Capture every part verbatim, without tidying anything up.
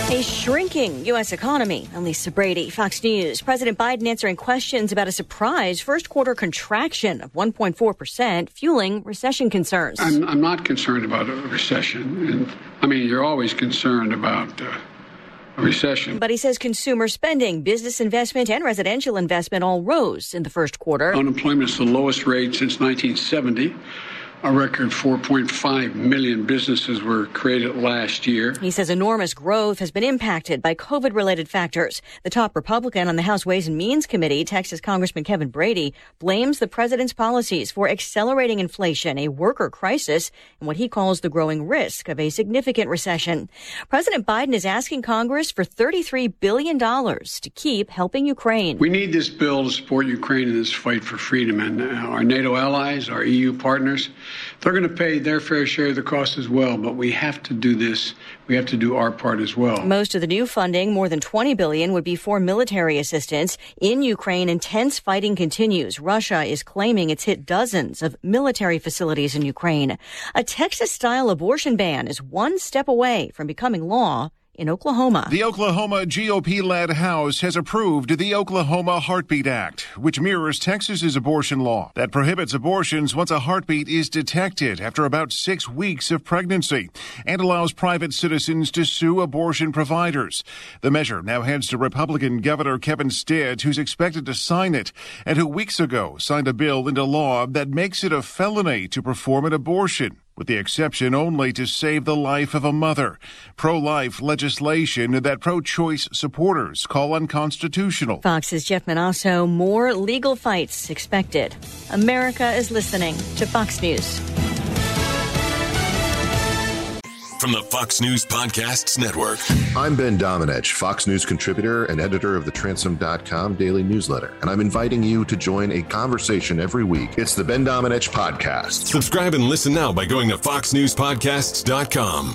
A shrinking U S economy. I'm Lisa Brady, Fox News. President Biden answering questions about a surprise first quarter contraction of one point four percent, fueling recession concerns. I'm, I'm not concerned about a recession. And I mean, you're always concerned about uh, a recession. But he says consumer spending, business investment, and residential investment all rose in the first quarter. Unemployment is the lowest rate since nineteen seventy. A record four point five million businesses were created last year. He says enormous growth has been impacted by COVID-related factors. The top Republican on the House Ways and Means Committee, Texas Congressman Kevin Brady, blames the president's policies for accelerating inflation, a worker crisis, and what he calls the growing risk of a significant recession. President Biden is asking Congress for thirty-three billion dollars to keep helping Ukraine. We need this bill to support Ukraine in this fight for freedom, and our NATO allies, our E U partners, they're going to pay their fair share of the cost as well, but we have to do this. We have to do our part as well. Most of the new funding, more than twenty billion dollars, would be for military assistance. In Ukraine, intense fighting continues. Russia is claiming it's hit dozens of military facilities in Ukraine. A Texas-style abortion ban is one step away from becoming law in Oklahoma. The Oklahoma G O P-led House has approved the Oklahoma Heartbeat Act, which mirrors Texas's abortion law that prohibits abortions once a heartbeat is detected after about six weeks of pregnancy and allows private citizens to sue abortion providers. The measure now heads to Republican Governor Kevin Stitt, who's expected to sign it, and who weeks ago signed a bill into law that makes it a felony to perform an abortion, with the exception only to save the life of a mother. Pro-life legislation that pro-choice supporters call unconstitutional. Fox's Jeff Manasso, more legal fights expected. America is listening to Fox News. From the Fox News Podcasts Network. I'm Ben Domenech, Fox News contributor and editor of the Transom dot com daily newsletter, and I'm inviting you to join a conversation every week. It's the Ben Domenech Podcast. Subscribe and listen now by going to fox news podcasts dot com.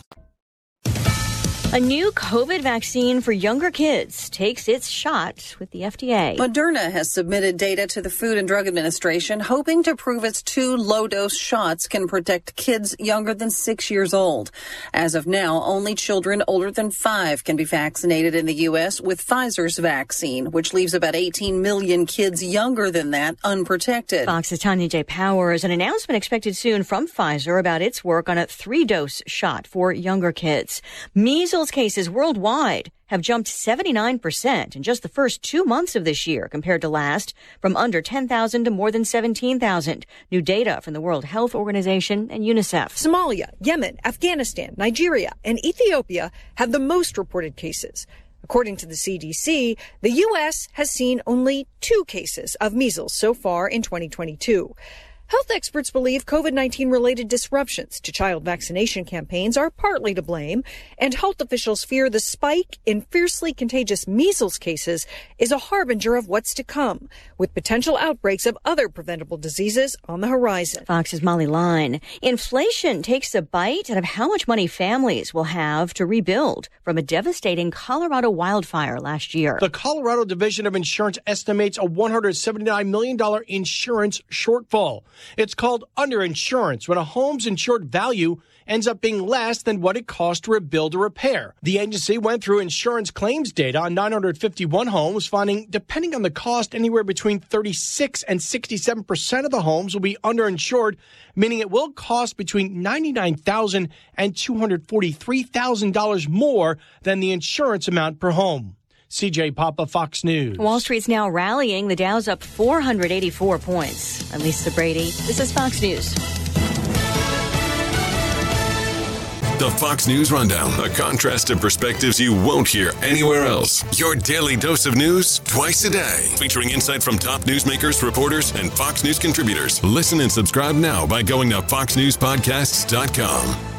A new COVID vaccine for younger kids takes its shot with the F D A. Moderna has submitted data to the Food and Drug Administration, hoping to prove its two low-dose shots can protect kids younger than six years old. As of now, only children older than five can be vaccinated in the U S with Pfizer's vaccine, which leaves about eighteen million kids younger than that unprotected. Fox's Tanya J. Powers, an announcement expected soon from Pfizer about its work on a three-dose shot for younger kids. Measles cases worldwide have jumped seventy-nine percent in just the first two months of this year compared to last, from under ten thousand to more than seventeen thousand. New data from the World Health Organization and UNICEF. Somalia, Yemen, Afghanistan, Nigeria, and Ethiopia have the most reported cases. According to the C D C, the U S has seen only two cases of measles so far in twenty twenty-two. Health experts believe COVID nineteen related disruptions to child vaccination campaigns are partly to blame, and health officials fear the spike in fiercely contagious measles cases is a harbinger of what's to come, with potential outbreaks of other preventable diseases on the horizon. Fox's Molly Line. Inflation takes a bite out of how much money families will have to rebuild from a devastating Colorado wildfire last year. The Colorado Division of Insurance estimates a one hundred seventy-nine million dollars insurance shortfall. It's called underinsurance when a home's insured value ends up being less than what it cost to rebuild or repair. The agency went through insurance claims data on nine hundred fifty-one homes, finding, depending on the cost, anywhere between thirty-six and sixty-seven percent of the homes will be underinsured, meaning it will cost between ninety-nine thousand dollars and two hundred forty-three thousand dollars more than the insurance amount per home. C J Papa, Fox News. Wall Street's now rallying. The Dow's up four hundred eighty-four points. I'm Lisa Brady. This is Fox News. The Fox News Rundown, a contrast of perspectives you won't hear anywhere else. Your daily dose of news twice a day, featuring insight from top newsmakers, reporters, and Fox News contributors. Listen and subscribe now by going to fox news podcasts dot com.